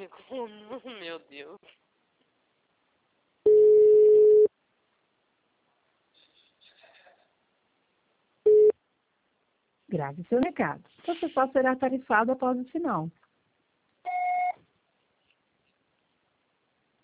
Como? Meu Deus. Grave seu recado. Você só será tarifado após o sinal.